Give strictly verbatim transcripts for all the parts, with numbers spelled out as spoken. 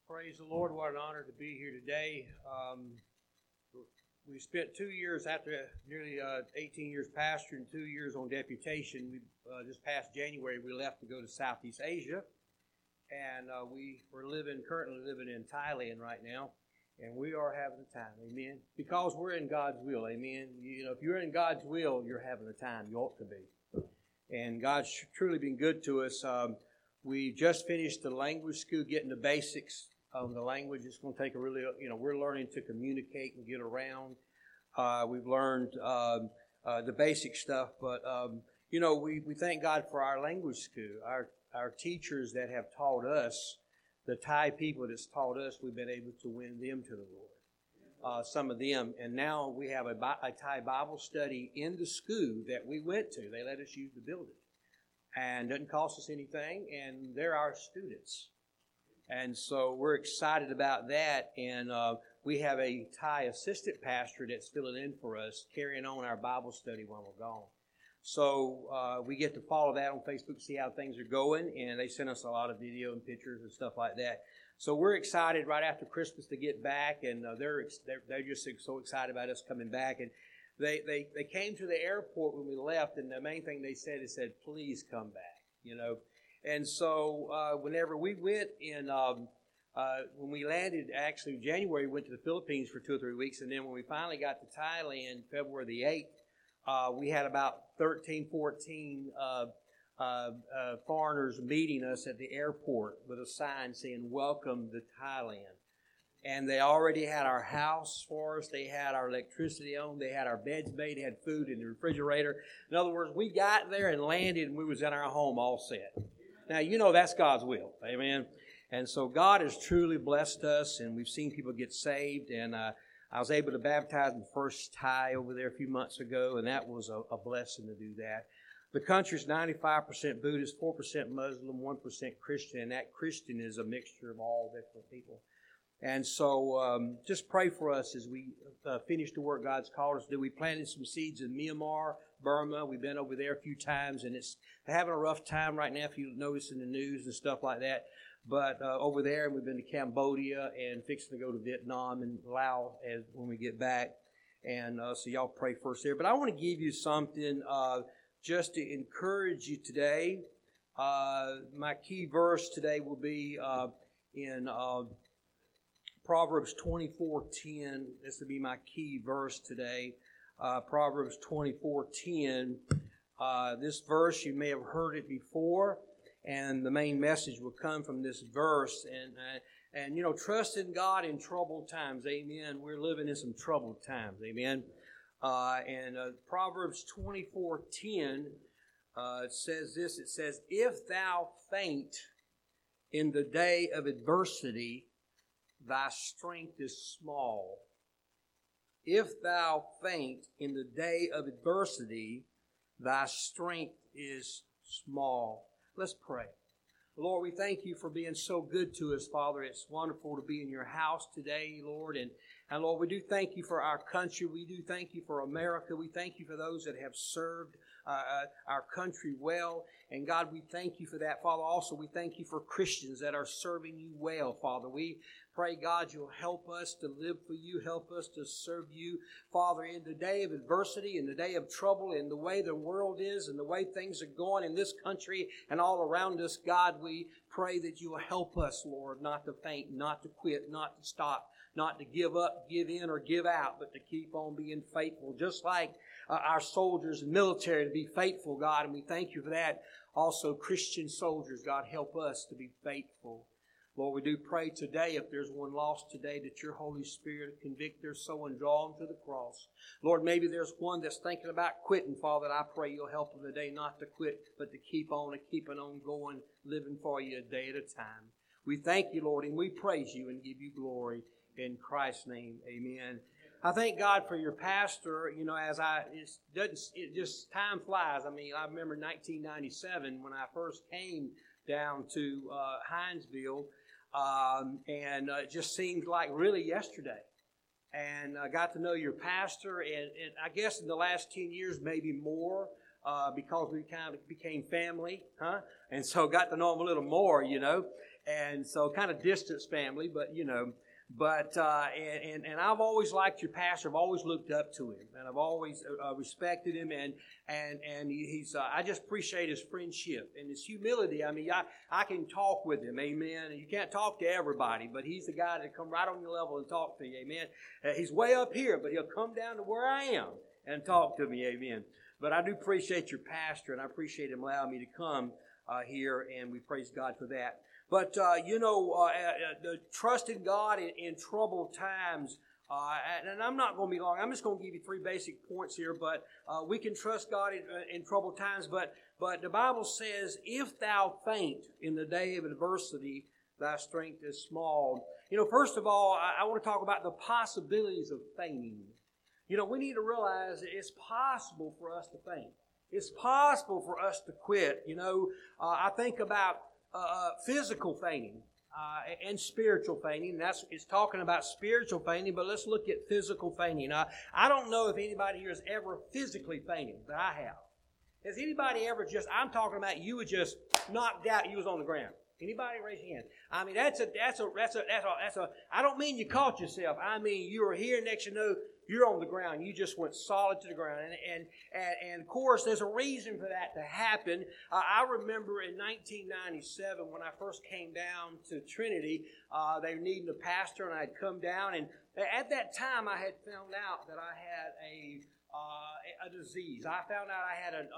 Praise the Lord. What an honor to be here today. Um, we spent two years after nearly uh, eighteen years pastoring, two years on deputation. We uh, this past January we left to go to Southeast Asia, and uh, we were living currently living in Thailand right now, and we are having a time. Amen. Because we're in God's will. Amen. You know, if you're in God's will, you're having a time. You ought to be. And God's truly been good to us. Um, we just finished the language school, getting the basics of the language. It's going to take a really, you know, we're learning to communicate and get around. Uh, we've learned um, uh, the basic stuff, but, um, you know, we, we thank God for our language school, our, our teachers that have taught us, the Thai people that's taught us, we've been able to win them to the Lord. Uh, some of them. And now we have a, a Thai Bible study in the school that we went to. They let us use the building. And it doesn't cost us anything, and they're our students. And so we're excited about that. And uh, we have a Thai assistant pastor that's filling in for us, carrying on our Bible study while we're gone. So uh, we get to follow that on Facebook, see how things are going. And they send us a lot of video and pictures and stuff like that. So we're excited right after Christmas to get back. And uh, they're, they're they're just so excited about us coming back. And they, they, they came to the airport when we left. And the main thing they said is, said, please come back, you know. And so uh, whenever we went in, um, uh, when we landed, actually in January, we went to the Philippines for two or three weeks. And then when we finally got to Thailand, February the eighth, uh, we had about thirteen, fourteen uh, uh, uh, foreigners meeting us at the airport with a sign saying, welcome to Thailand. And they already had our house for us. They had our electricity on. They had our beds made. They had food in the refrigerator. In other words, we got there and landed, and we was in our home all set. Now, you know that's God's will. Amen. And so God has truly blessed us, and we've seen people get saved. And uh, I was able to baptize the first Thai over there a few months ago, and that was a, a blessing to do that. The country's ninety-five percent Buddhist, four percent Muslim, one percent Christian, and that Christian is a mixture of all different people. And so um, just pray for us as we uh, finish the work God's called us to do. We planted some seeds in Myanmar, Burma. We've been over there a few times, and it's having a rough time right now if you notice in the news and stuff like that. But uh, over there, and we've been to Cambodia and fixing to go to Vietnam and Laos as when we get back. And uh, so y'all pray first there. But I want to give you something uh, just to encourage you today. Uh, my key verse today will be uh, in Uh, Proverbs twenty-four ten. This will be my key verse today. Uh, Proverbs twenty-four ten. Uh, this verse, you may have heard it before, and the main message will come from this verse. And, uh, and you know, trust in God in troubled times. Amen. We're living in some troubled times. Amen. Uh, and uh, Proverbs twenty-four ten uh, it says this. It says, if thou faint in the day of adversity, thy strength is small. If thou faint in the day of adversity, thy strength is small. Let's pray. Lord, we thank you for being so good to us, Father. It's wonderful to be in your house today, Lord. And, and Lord, we do thank you for our country. We do thank you for America. We thank you for those that have served uh, our country well. And God, we thank you for that, Father. Also, we thank you for Christians that are serving you well, Father. We pray, God, you'll help us to live for you, help us to serve you, Father, in the day of adversity, in the day of trouble, in the way the world is, and the way things are going in this country and all around us. God, we pray that you will help us, Lord, not to faint, not to quit, not to stop, not to give up, give in, or give out, but to keep on being faithful, just like uh, our soldiers and military to be faithful, God, and we thank you for that. Also, Christian soldiers, God, help us to be faithful. Lord, we do pray today, if there's one lost today, that your Holy Spirit convict their soul and draw them to the cross. Lord, maybe there's one that's thinking about quitting, Father, and I pray you'll help them today not to quit, but to keep on and keeping on going, living for you a day at a time. We thank you, Lord, and we praise you and give you glory in Christ's name. Amen. I thank God for your pastor. You know, as I, it doesn't, it just, time flies. I mean, I remember nineteen ninety-seven when I first came down to uh, Hinesville, um, and uh, it just seemed like really yesterday. And I got to know your pastor, and, and I guess in the last ten years, maybe more, uh, because we kind of became family, huh? And so got to know him a little more, you know. and so kind of distance family, but you know. But, uh, and, and, and I've always liked your pastor. I've always looked up to him, and I've always uh, respected him, and, and, and he's, uh, I just appreciate his friendship and his humility. I mean, I, I can talk with him, amen. And you can't talk to everybody, but he's the guy that come right on your level and talk to you, amen. Uh, he's way up here, but he'll come down to where I am and talk to me, amen. But I do appreciate your pastor, and I appreciate him allowing me to come uh, here, and we praise God for that. But, uh, you know, uh, uh, the trust in God in, in troubled times, uh, and I'm not going to be long. I'm just going to give you three basic points here, but uh, we can trust God in, uh, in troubled times. But, but the Bible says, if thou faint in the day of adversity, thy strength is small. You know, first of all, I, I want to talk about the possibilities of fainting. You know, we need to realize that it's possible for us to faint. It's possible for us to quit. You know, uh, I think about Uh, physical fainting uh, and spiritual fainting. That's it's talking about spiritual fainting, but let's look at physical fainting. Uh, I don't know if anybody here has ever physically fainted, but I have. Has anybody ever just? I'm talking about you were just knocked out. You was on the ground. Anybody raise your hand? I mean, that's a that's a that's a that's a that's a. I don't mean you caught yourself. I mean you were here. Next you know, you're on the ground. You just went solid to the ground. And and and, and of course, there's a reason for that to happen. Uh, I remember in nineteen ninety-seven when I first came down to Trinity, uh, they were needing a pastor, and I'd come down. And at that time, I had found out that I had a uh, a disease. I found out I had an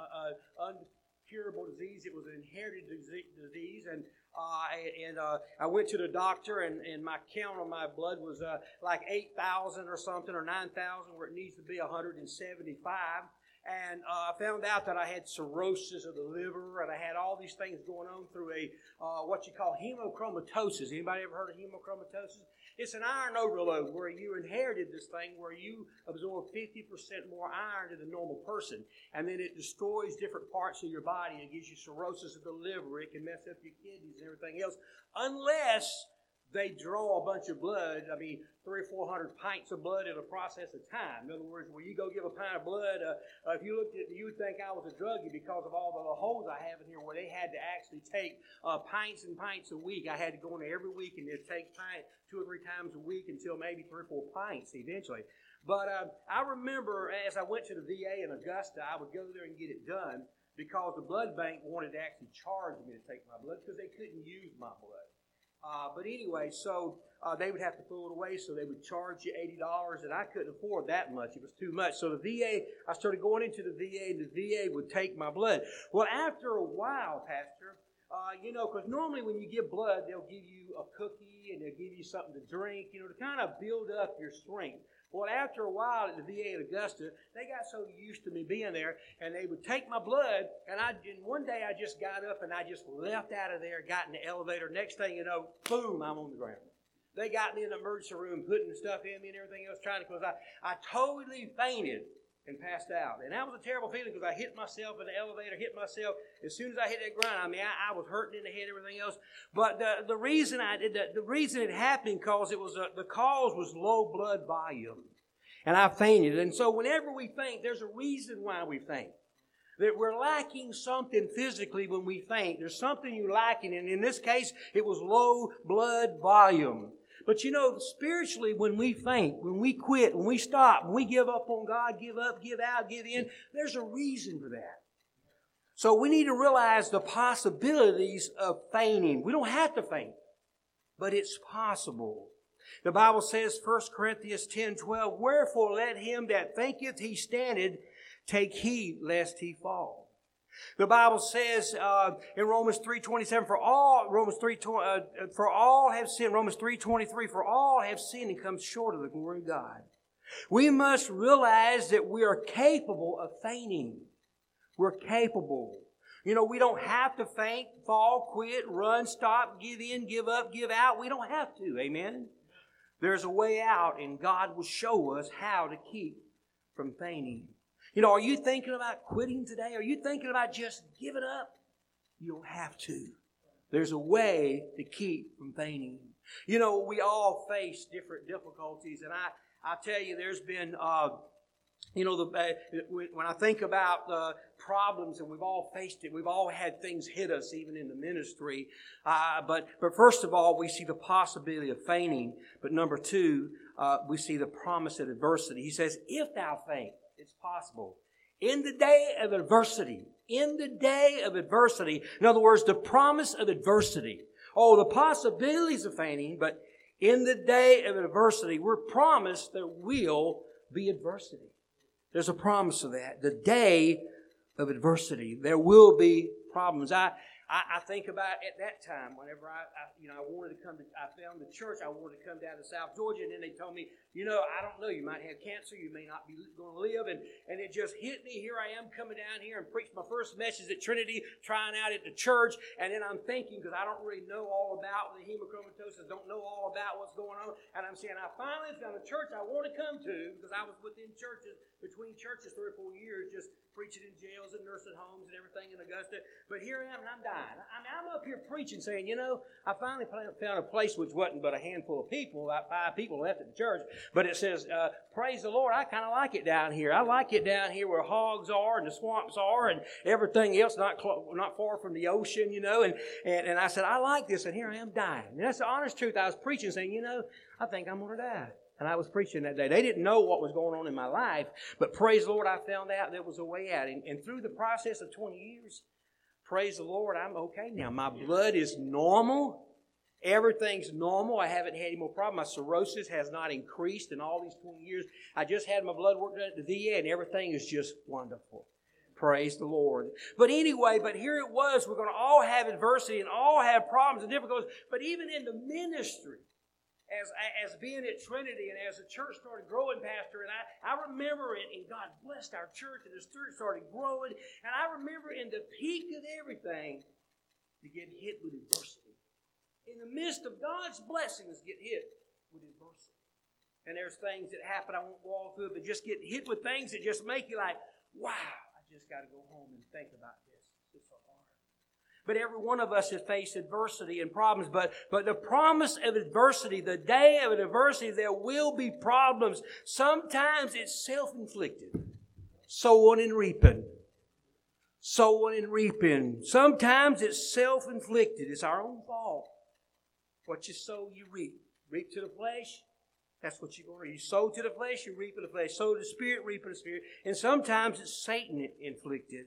uncurable disease. It was an inherited disease, and Uh, and uh, I went to the doctor, and, and my count on my blood was uh, like eight thousand or something, or nine thousand, where it needs to be one hundred seventy-five. And uh, I found out that I had cirrhosis of the liver, and I had all these things going on through a uh, what you call hemochromatosis. Anybody ever heard of hemochromatosis? It's an iron overload where you inherited this thing where you absorb fifty percent more iron than the normal person. And then it destroys different parts of your body. It gives you cirrhosis of the liver. It can mess up your kidneys and everything else. Unless they draw a bunch of blood, I mean, three or four hundred pints of blood in a process of time. In other words, when you go give a pint of blood, uh, uh, if you looked at it, you would think I was a druggie because of all the holes I have in here where they had to actually take uh, pints and pints a week. I had to go in there every week, and they'd take pint two or three times a week until maybe three or four pints eventually. But uh, I remember as I went to the V A in Augusta, I would go there and get it done because the blood bank wanted to actually charge me to take my blood because they couldn't use my blood. Uh, but anyway, so uh, they would have to throw it away, so they would charge you eighty dollars, and I couldn't afford that much. It was too much. So the V A, I started going into the V A, and the V A would take my blood. Well, after a while, Pastor, uh, you know, because normally when you give blood, they'll give you a cookie, and they'll give you something to drink, you know, to kind of build up your strength. Well, after a while at the V A at Augusta, they got so used to me being there, and they would take my blood, and I and one day I just got up and I just left out of there, got in the elevator. Next thing you know, boom, I'm on the ground. They got me in the emergency room, putting stuff in me and everything else, trying to, because I, I totally fainted and passed out. And that was a terrible feeling because I hit myself in the elevator, hit myself. As soon as I hit that ground, I mean, I, I was hurting in the head, everything else. But the, the reason I did that, the reason it happened because it was a, the cause was low blood volume. And I fainted. And so whenever we faint, there's a reason why we faint. That we're lacking something physically when we faint. There's something you're lacking. And in this case, it was low blood volume. But you know, spiritually, when we faint, when we quit, when we stop, when we give up on God, give up, give out, give in, there's a reason for that. So we need to realize the possibilities of fainting. We don't have to faint, but it's possible. The Bible says, First Corinthians ten twelve, wherefore let him that thinketh he standeth take heed lest he fall. The Bible says uh, in Romans three twenty-seven, for all Romans three uh, for all have sinned. Romans three twenty-three, for all have sinned and come short of the glory of God. We must realize that we are capable of fainting. We're capable. You know, we don't have to faint, fall, quit, run, stop, give in, give up, give out. We don't have to. Amen. There's a way out, and God will show us how to keep from fainting. You know, are you thinking about quitting today? Are you thinking about just giving up? You don't have to. There's a way to keep from fainting. You know, we all face different difficulties, and I, I tell you, there's been uh, You know, the, uh, when I think about uh, problems, and we've all faced it, we've all had things hit us, even in the ministry. Uh, but, but first of all, we see the possibility of fainting. But number two, uh, we see the promise of adversity. He says, if thou faint, it's possible. In the day of adversity, in the day of adversity, in other words, the promise of adversity. Oh, the possibilities of fainting, but in the day of adversity, we're promised there will be adversity. There's a promise of that. The day of adversity, there will be problems. I, I, I think about at that time, whenever I, I, you know, I wanted to come to, I found the church, I wanted to come down to South Georgia, and then they told me, you know, I don't know, you might have cancer, you may not be going to live, and, and it just hit me. Here I am coming down here and preached my first message at Trinity, trying out at the church, and then I'm thinking, because I don't really know all about the hemochromatosis, don't know all about what's going on, and I'm saying, I finally found a church I want to come to, because I was within churches, between churches three or four years, just preaching in jails and nursing homes and everything in Augusta. But here I am, and I'm dying. I mean, I'm up here preaching, saying, you know, I finally found a place which wasn't but a handful of people, about five people left at the church. But it says, uh, praise the Lord, I kind of like it down here. I like it down here where hogs are and the swamps are and everything else, not cl- not far from the ocean, you know. And, and, and I said, I like this, and here I am dying. And that's the honest truth. I was preaching, saying, you know, I think I'm going to die. And I was preaching that day. They didn't know what was going on in my life, but praise the Lord, I found out there was a way out. And, and through the process of twenty years, praise the Lord, I'm okay now. My blood is normal. Everything's normal. I haven't had any more problems. My cirrhosis has not increased in all these twenty years. I just had my blood work done at the V A, and everything is just wonderful. Praise the Lord. But anyway, but here it was. We're going to all have adversity and all have problems and difficulties. But even in the ministry, As, as being at Trinity and as the church started growing, Pastor, and I, I remember it, and God blessed our church, and the church started growing, and I remember in the peak of everything, to get hit with adversity. In the midst of God's blessings, get hit with adversity. And there's things that happen, I won't go all through it, but just get hit with things that just make you like, wow, I just got to go home and think about this. It's so hard. But every one of us has faced adversity and problems. But, but the promise of adversity, the day of adversity, there will be problems. Sometimes it's self-inflicted. Sowing and reaping. Sowing and reaping. Sometimes it's self-inflicted. It's our own fault. What you sow, you reap. Reap to the flesh, that's what you're going to reap. You sow to the flesh, you reap in the flesh. Sow to the Spirit, reap in the Spirit. And sometimes it's Satan-inflicted.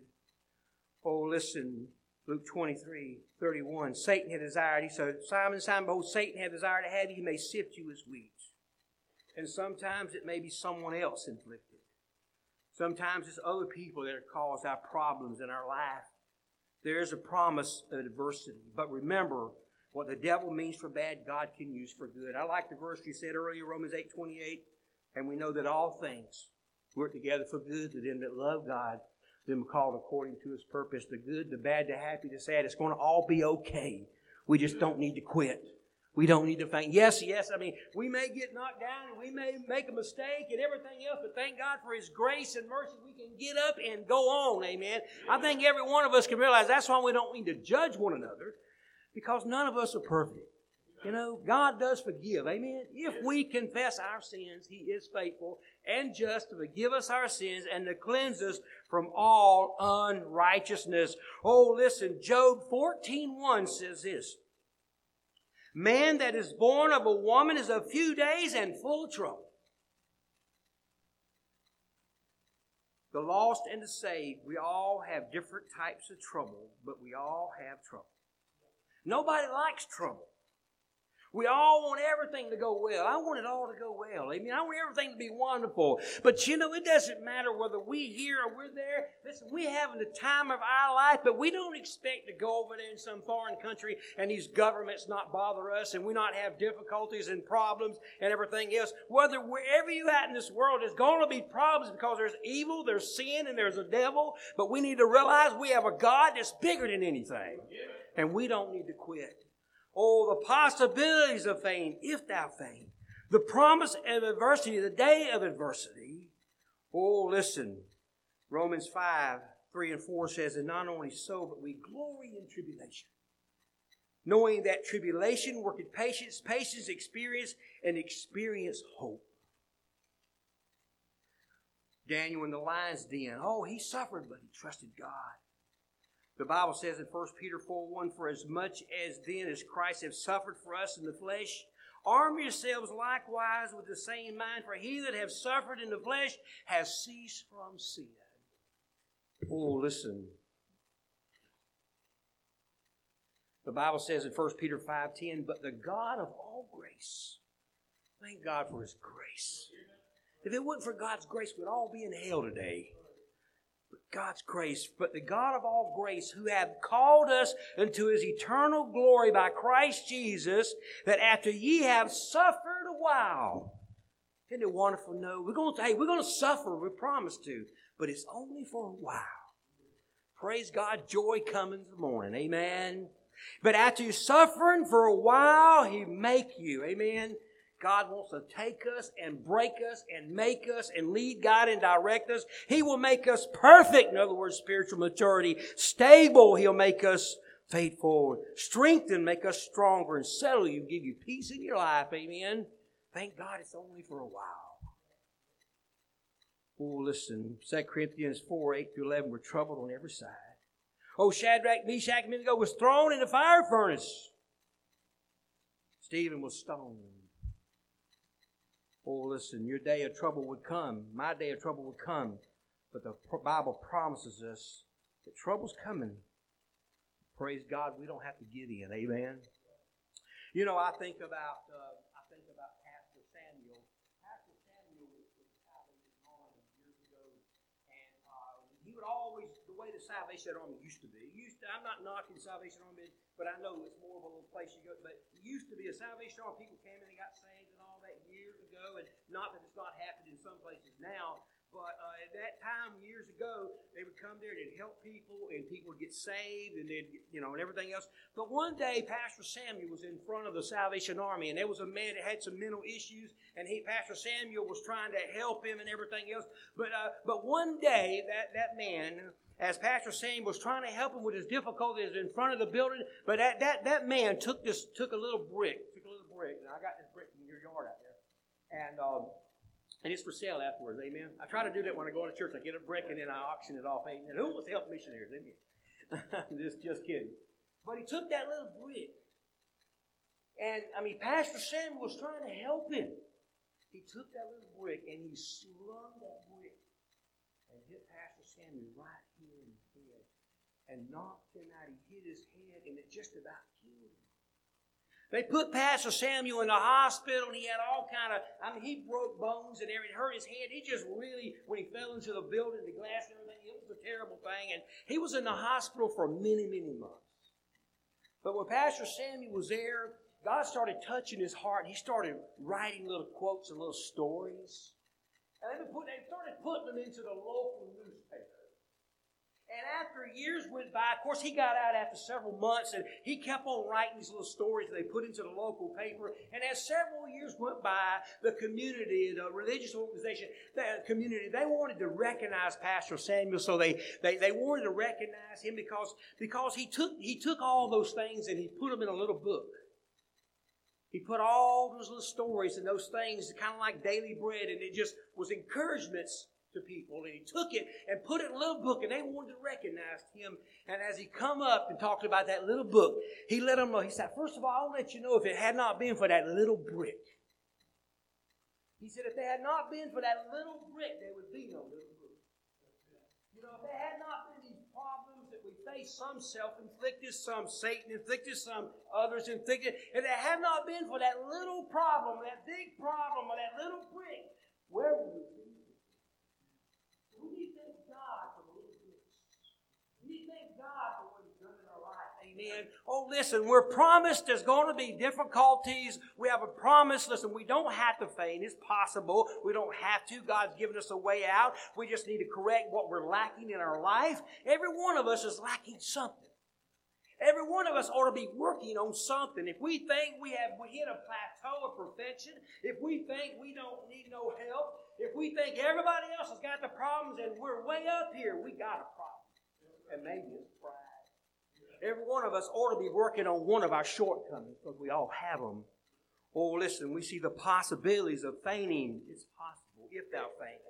Oh, listen. Luke twenty-three, thirty-one. Satan had desired, he said, Simon, Simon, behold, Satan had desired to have you, he may sift you as wheat. And sometimes it may be someone else inflicted. Sometimes it's other people that have caused our problems in our life. There is a promise of adversity. But remember, what the devil means for bad, God can use for good. I like the verse you said earlier, Romans eight twenty-eight. And we know that all things work together for good to them that love God, them called according to His purpose. The good, the bad, the happy, the sad. It's going to all be okay. We just don't need to quit. We don't need to faint. Yes, yes, I mean, we may get knocked down and we may make a mistake and everything else, but thank God for His grace and mercy. We can get up and go on, amen. I think every one of us can realize that's why we don't need to judge one another, because none of us are perfect. You know, God does forgive, amen. If we confess our sins, He is faithful and just to forgive us our sins and to cleanse us from all unrighteousness. Oh, listen, Job fourteen one says this. Man that is born of a woman is of few days and full of trouble. The lost and the saved, we all have different types of trouble, but we all have trouble. Nobody likes trouble. We all want everything to go well. I want it all to go well. I mean, I want everything to be wonderful. But you know, it doesn't matter whether we here or we're there. Listen, we're having the time of our life, but we don't expect to go over there in some foreign country and these governments not bother us and we not have difficulties and problems and everything else. Whether wherever you're at in this world, there's going to be problems because there's evil, there's sin, and there's a devil. But we need to realize we have a God that's bigger than anything. And we don't need to quit. Oh, the possibilities of faint, if thou faint. The promise of adversity, the day of adversity. Oh, listen. Romans five, three and four says, and not only so, but we glory in tribulation. Knowing that tribulation worketh patience, patience experience, and experience hope. Daniel in the lion's den. Oh, he suffered, but he trusted God. The Bible says in First Peter four one, for as much as then as Christ hath suffered for us in the flesh, arm yourselves likewise with the same mind, for he that hath suffered in the flesh has ceased from sin. Oh, listen. The Bible says in First Peter five ten, but the God of all grace, thank God for His grace. If it wasn't for God's grace, we'd all be in hell today. But God's grace, but the God of all grace, who hath called us into His eternal glory by Christ Jesus, that after ye have suffered a while. Isn't it wonderful? No, we're going to, hey, we're going to suffer. We promise to, but it's only for a while. Praise God, joy coming in the morning. Amen. But after you suffering for a while, He make you. Amen. God wants to take us and break us and make us and lead, guide, and direct us. He will make us perfect. In other words, spiritual maturity. Stable. He'll make us faithful. Strengthen, make us stronger, and settle you, give you peace in your life. Amen. Thank God it's only for a while. Oh, listen. Second Corinthians four, eight through eleven, we're troubled on every side. Oh, Shadrach, Meshach, and Abednego was thrown in the fire furnace. Stephen was stoned. Oh, listen, your day of trouble would come. My day of trouble would come. But the Bible promises us that trouble's coming. Praise God, we don't have to give in. Amen. You know, I think about uh, I think about Pastor Samuel. Pastor Samuel was with the Salvation Army years ago, and uh, he would always, the way the Salvation Army used to be. It used to, I'm not knocking the Salvation Army, but I know it's more of a little place you go. But it used to be a Salvation Army. People came in and got saved and all that years ago, and not that it's not happening in some places now. But uh, at that time, years ago, they would come there and they'd help people, and people would get saved, and they'd, you know, and everything else. But one day, Pastor Samuel was in front of the Salvation Army, and there was a man that had some mental issues, and he, Pastor Samuel, was trying to help him and everything else. But uh, but one day, that that man, as Pastor Samuel was trying to help him with his difficulties in front of the building, but that that that man took this took a little brick, took a little brick, and I got this brick in your yard out there, and. Um, And it's for sale afterwards, amen. I try to do that when I go to church. I get a brick and then I auction it off. Amen. Who wants to help missionaries? Amen. just, just kidding. But he took that little brick. And, I mean, Pastor Samuel was trying to help him. He took that little brick and he slung that brick and hit Pastor Samuel right here in the head and knocked him out. He hit his head and it just about killed him. They put Pastor Samuel in the hospital, and he had all kind of, I mean, he broke bones and everything, hurt his head. He just really, when he fell into the building, the glass and everything, it was a terrible thing. And he was in the hospital for many, many months. But when Pastor Samuel was there, God started touching his heart. He started writing little quotes and little stories. And they, put, they started putting them into the local newspaper. And after years went by, of course, he got out after several months, and he kept on writing these little stories they put into the local paper. And as several years went by, the community, the religious organization, the community, they wanted to recognize Pastor Samuel, so they, they, they wanted to recognize him because, because he took he took all those things and he put them in a little book. He put all those little stories and those things, kind of like daily bread, and it just was encouragements to people, and he took it and put it in a little book, and they wanted to recognize him. And as he come up and talked about that little book, he let them know. He said, first of all, I'll let you know, if it had not been for that little brick. He said, if they had not been for that little brick, there would be no little brick. You know, if there had not been these problems that we face, some self-inflicted, some Satan-inflicted, some others inflicted, if it had not been for that little problem, that big problem, or that little brick, where would we be? We thank God for the little bits. We thank God for what He's done in our life. Amen. Oh, listen, we're promised there's going to be difficulties. We have a promise. Listen, we don't have to faint. It's possible. We don't have to. God's given us a way out. We just need to correct what we're lacking in our life. Every one of us is lacking something. Every one of us ought to be working on something. If we think we have we hit a plateau of perfection, if we think we don't need no help, if we think everybody else has got the problems and we're way up here, we got a problem. And maybe it's pride. Every one of us ought to be working on one of our shortcomings, because we all have them. Oh, listen, we see the possibilities of fainting. It's possible if thou faint.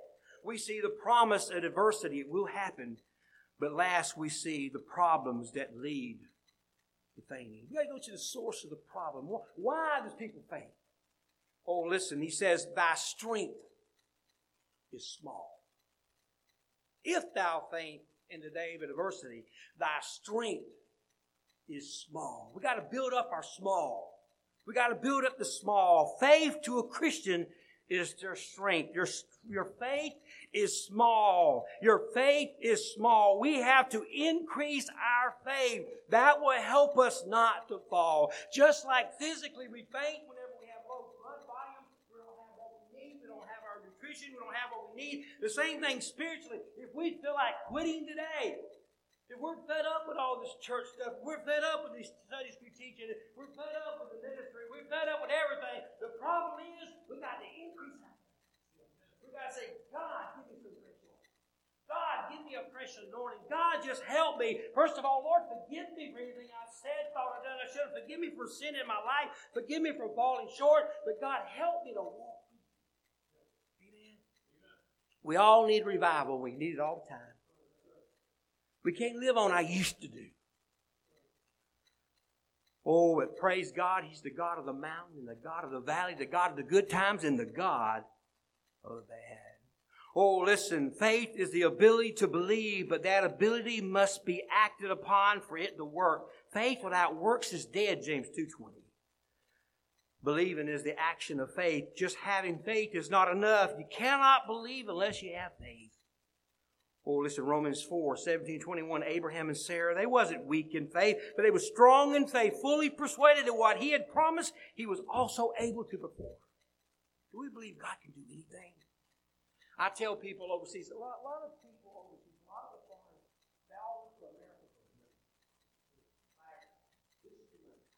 we see the promise of adversity. It will happen. But last, we see the problems that lead to fainting. You got to go to the source of the problem. Why do people faint? Oh, listen, he says, thy strength is small. If thou faint in the day of adversity, thy strength is small. We got to build up our small. We got to build up the small. Faith to a Christian is their strength. Your, your faith is small. Your faith is small. We have to increase our faith. That will help us not to fall. Just like physically we faint whenever we have low blood volume, we don't have what we need, we don't have our nutrition, we don't have what we need. The same thing spiritually. If we feel like quitting today, if we're fed up with all this church stuff, we're fed up with these Sunday school teaching, we're fed up with the ministry, we're fed up with everything, the problem is we got to increase our faith. We got to say, God, give me some fresh oil. God, give me a fresh anointing. God, just help me. First of all, Lord, forgive me for anything I've said, thought, or done I should have. Forgive me for sin in my life. Forgive me for falling short. But God, help me to walk. Amen. We all need revival. We need it all the time. We can't live on I used to do. Oh, but praise God, He's the God of the mountain and the God of the valley, the God of the good times and the God of the bad. Oh, listen, faith is the ability to believe, but that ability must be acted upon for it to work. Faith without works is dead, James two twenty. Believing is the action of faith. Just having faith is not enough. You cannot believe unless you have faith. Oh, listen, Romans four, seventeen, twenty-one, Abraham and Sarah, they wasn't weak in faith, but they were strong in faith, fully persuaded that what He had promised, He was also able to perform. Do we believe God can do anything? I tell people overseas, a lot, a lot of people overseas, a lot of the foreigners, they all look to America for a minute. Like, this is too much.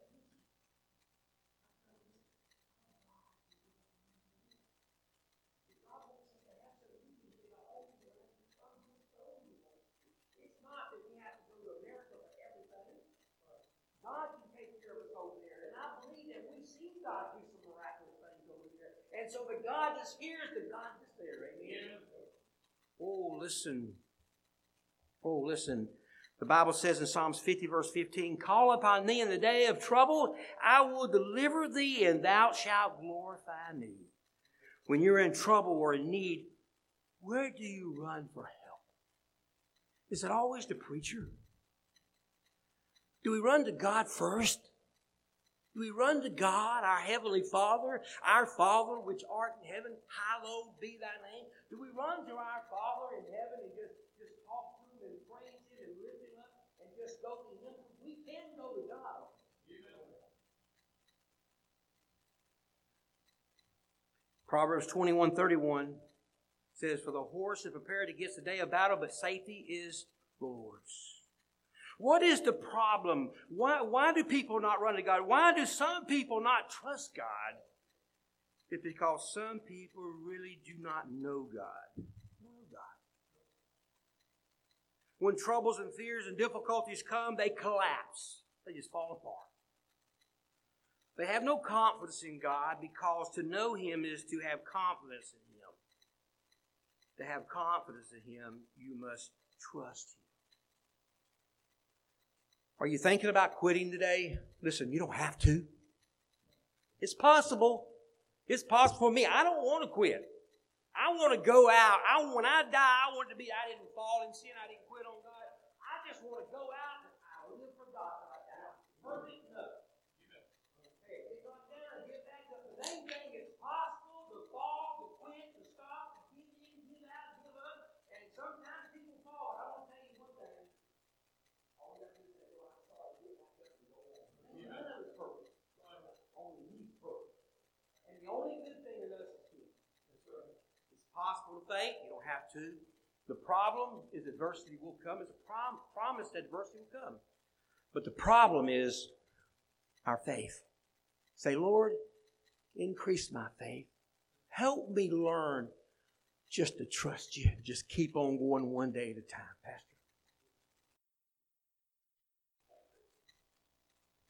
It's not that we have to go to America for everything. God can take care of us over there. And I believe that we've seen God do some miraculous things over there. And so the God that's here is the God that's there. Amen. Oh, listen. Oh, listen. The Bible says in Psalms fifty, verse fifteen, call upon thee in the day of trouble. I will deliver thee, and thou shalt glorify me. When you're in trouble or in need, where do you run for help? Is it always the preacher? Do we run to God first? Do we run to God, our Heavenly Father, our Father which art in heaven, hallowed be thy name? Do we run to our Father in heaven and just, just talk to Him and praise Him and lift Him up and just go to Him? We can go to God. Proverbs twenty-one thirty-one says, for the horse is prepared against the day of battle, but safety is the Lord's. What is the problem? Why, why do people not run to God? Why do some people not trust God? It's because some people really do not know God. Know God. When troubles and fears and difficulties come, they collapse. They just fall apart. They have no confidence in God because to know Him is to have confidence in Him. To have confidence in Him, you must trust Him. Are you thinking about quitting today? Listen, you don't have to. It's possible. It's possible for me. I don't want to quit. I want to go out. I, when I die, I want it to be, I didn't fall in sin. I didn't quit on God. I just want to go out and I live for God when I die. Perfect enough. Hey, get on down and get back up. The main thing is possible to fall, to quit, to stop, to give in, give out, give up. And sometimes people fall. I want to tell you one thing. All you have to do is say, well, I'm sorry, get back up and go on. None of it's perfect. Only He's perfect. And the only good thing in us is Him. It's possible to think. You don't have to. The problem is adversity will come. It's a prom- promise that adversity will come. But the problem is our faith. Say, Lord, increase my faith. Help me learn just to trust You. Just keep on going one day at a time, Pastor.